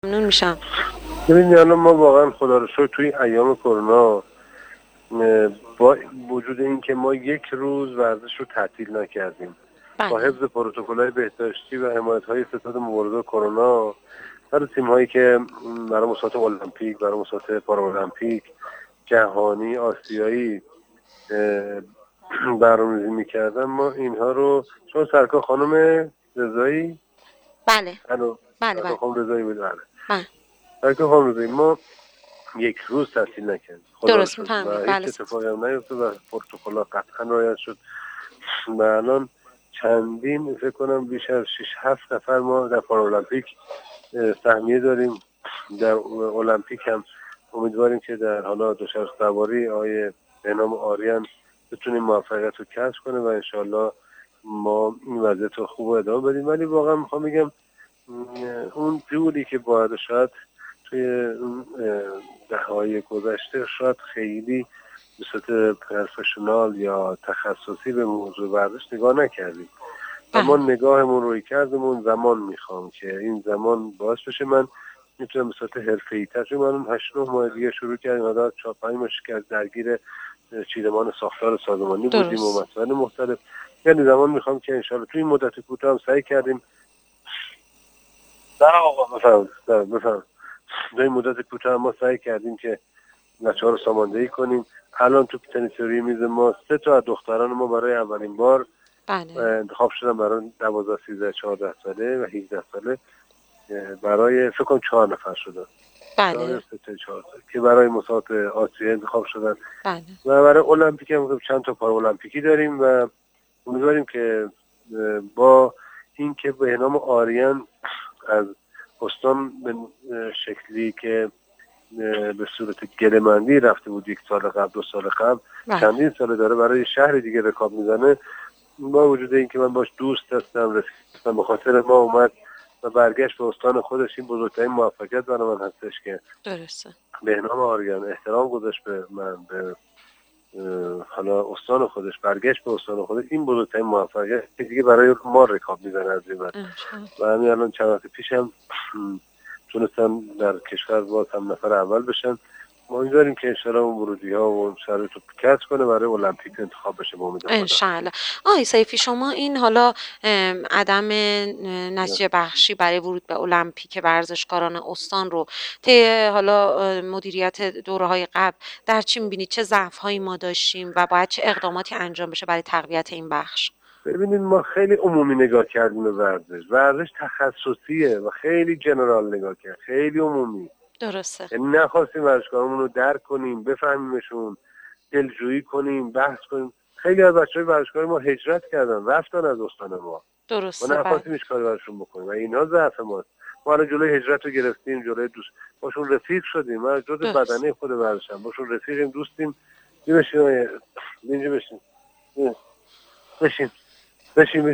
ممنون میشم. ببینید الان ما واقعا خدا رو شکر توی ایام کرونا با وجود این که ما یک روز ورزش رو تعطیل نکردیم با بله. حفظ پروتکل‌های بهداشتی و حمایت‌های ستاد مبارزه کرونا، هر تیم‌هایی که برای مسابقات المپیک، برای مسابقات پارالمپیک، جهانی، آسیایی برنامه‌ریزی می‌کردن، ما اینها رو چون سرکار خانم رضایی بله. الو بله سرکار بله. خانم رضایی بود. بله. بله. سرکار خانم رضایی ما یک روز تعطیل نکردیم خدا رو درست شکر و میفهمید. بله. هیچ اتفاقی هم نیفتاد و پروتکل‌ها قطعا رعایت شد و الان چندین فکر کنم بیش از 6-7 نفر ما در پارالمپیک سهمیه داریم. در المپیک هم امیدواریم که در حالا دوچرخه سواری آقای بهنام آریان بتونیم موفقیت رو کسب کنه و انشالله ما این وضعیت رو خوب ادامه بدیم. ولی واقعا میخوام بگم اون جوری که باید شاید توی اون دهه‌های گذشته شاید خیلی به صورت پروفشنال یا تخصصی به موضوع ورزش نگاه نکردیم و ما بله. نگاهمون روی کردمون زمان میخوام که این زمان باعث بشه من میتونم به صورت حرفه‌ای‌تر، چون من 8-9 ماه دیگه شروع کردیم حالا 4-5 ماه که درگیر چیدمان ساختار سازمانی بودیم و درست. مسائل مختلف. یعنی زمان میخوام که انشالله توی این مدت کوتاه هم سعی کردیم در آقا بفهم توی مدت کوتاه ما سعی کردیم که بچه‌ها رو ساماندهی کنیم. الان تو تنیسوری میز ما 3 تا از دختران ما برای اولین بار بله. انتخاب شدن برای 12 13 14 ساله و 18 ساله، برای فکر کنم 4 نفر شدن. بله. 3 تا 4 که برای مسابقات آسیا انتخاب شدن بله. و برای المپیک هم چند تا پارالمپیکی داریم و امیدواریم که با اینکه بهنام آریان از استان به شکلی که به صورت گله‌مندی رفته بود 1 سال قبل 2 سال قبل، بله. چندین سال داره برای شهر دیگه رکاب میزنه. با وجود اینکه من باش دوست هستم، رفیقم، به خاطر ما اومد و برگشت به استان خودش، این بزرگترین موفقیت برای من هستش که درسته. بهنام آریان احترام گذاشت به من، به حالا استان خودش، برگشت به استان خودش. این بزرگترین موفقیت دیگه برای ما رکاب میزنه از این بعد. و همین الان چند وقت پیش هم تونستن در کشور باز هم نفر اول بشن. ما امیدواریم که انشاءالله اون ورودی‌ها و اون شرایط رو کسب کنه برای المپیک انتخاب بشه با امید خدا. انشالله. آقای سیفی، شما این حالا عدم نتیجه بخشی برای ورود به المپیک ورزشکاران استان رو طی حالا مدیریت دوره‌های قبل در چی می‌بینید؟ چه ضعف‌هایی ما داشتیم و باید چه اقداماتی انجام بشه برای تقویت این بخش؟ ببینید ما خیلی عمومی نگاه کردیم به ورزش. ورزش تخصصیه و خیلی جنرال نگاه کرد، خیلی عمومی. درسته. یعنی نخواستیم ورزشکارمون رو درک کنیم، بفهمیمشون، دلجویی کنیم، بحث کنیم. خیلی از بچه‌های ورزشکار ما هجرت کردن، رفتن از استان ما. ما درسته. بله. نخواستیم هیچ کاری براشون بکنیم و اینها ضعف ماست. ما الان جلوی هجرت رو گرفتیم، جلوی دوست باشون رفیق شدیم. من جزء درست. بدنه خود ورزشم، باشون رفیقیم، دوستیم. بشین اینجا بشین. بشین. بشین.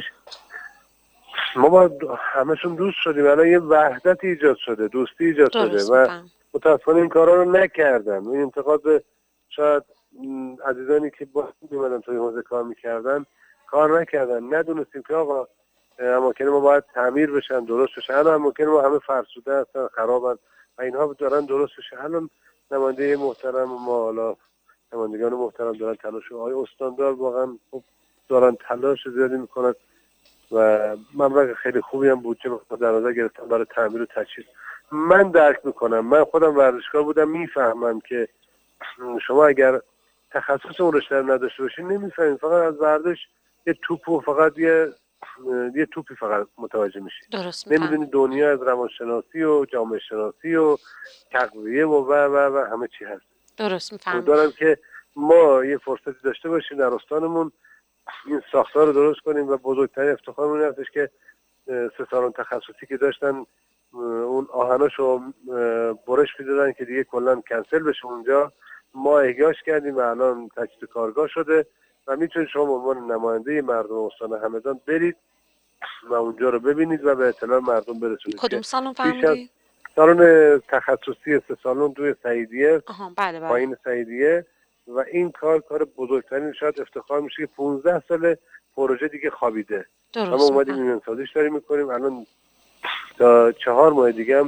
ما با همشون دوست شدیم. الان یه وحدت ایجاد شده، دوستی ایجاد شده درست و میفهم. متاسفانه این کارا رو نکردن. این انتقاد به شاید عزیزانی که با میمدن توی حوزه کار میکردن کار نکردن. ندونستیم که آقا اماکن ما باید تعمیر بشن، درست بشن. الان اماکن ما همه فرسوده هستن، خرابن و اینها دارن درست بشن. الان نماینده محترم ما، حالا نمایندگان محترم دارن تلاش، آقای استاندار واقعا خوب دارن تلاش زیادی میکنن و مبلغ خیلی خوبی هم بود که در نظر گرفتن برای تعمیر و تجهیز. من درک میکنم، من خودم ورزشکار بودم، میفهمم که شما اگر تخصص اون رشته رو نداشته باشین نمیفهمید. فقط از ورزش یه توپ و فقط یه توپی فقط متوجه میشین. درست میفهم. نمیدونی دنیا از روانشناسی و جامعه شناسی و تغذیه و همه چی هست. درست میفهم. امیدوارم که ما یه فرصتی داشته باشیم در استانمون این ساختار رو درست کنیم و بزرگترین افتخارمون این هستش که 3 سالن تخصصی که داشتن اون آهناشو برش میدادن که دیگه کلا کنسل بشه اونجا. ما احیاش کردیم و الان تجدید کارگاه شده و میتونید شما به عنوان نماینده مردم استان همدان برید و اونجا رو ببینید و به اطلاع مردم برسونید. کدوم سالن بیش از فرمودید؟ سالن تخصصی 3 سالن توی سعیدیه، آها. بله بله. پایین سعیدیه و این کار بزرگترین، شاید افتخار میشه که 15 سال پروژه دیگه خوابیده و ما درست اومدیم میفهم. این انسازیش داریم میکنیم. الان تا 4 ماه دیگه هم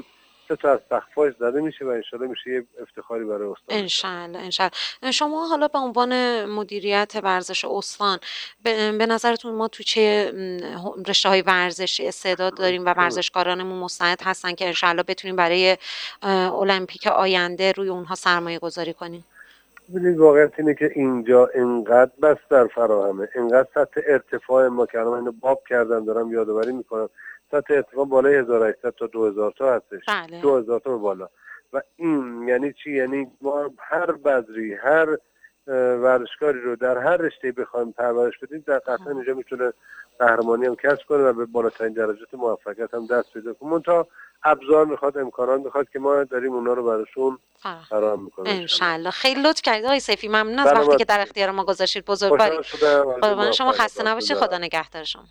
3 تا از سقف‌هاش زده میشه و انشالله میشه یه افتخاری برای استان. انشالله انشالله. شما حالا به عنوان مدیریت ورزش استان به نظرتون ما تو چه رشته های ورزشی استعداد داریم و ورزشکارانمون مستعد هستن که انشالله بتونیم برای المپیک آینده روی اونها سرمایه گذاری کنیم؟ ببینید واقعیت اینه که اینجا انقدر بستر فراهمه، انقدر سطح ارتفاع ما که الان اینو باب کردم دارم یادآوری میکنم، سطح ارتفاع بالای 1800 تا 2000 تا هستش. بله. 2000 تا به بالا. و این یعنی چی؟ یعنی ما هر بذری، هر ورزشکاری رو در هر رشته‌ای بخوایم پرورش بدیم در قطعا اینجا میتونه قهرمانی هم کسب کنه و به بالاترین درجات موفقیت هم دست پیدا کنه. منتها ابزار میخواد، امکانات میخواد که ما داریم اونا رو براشون فراهم میکنیم. انشالله. خیلی لطف کردید آقای سیفی، ممنون از وقتی که در اختیار ما گذاشتید. بزرگواری. خوشحال شدم. شما خسته نباشید. خدا نگهدار شما.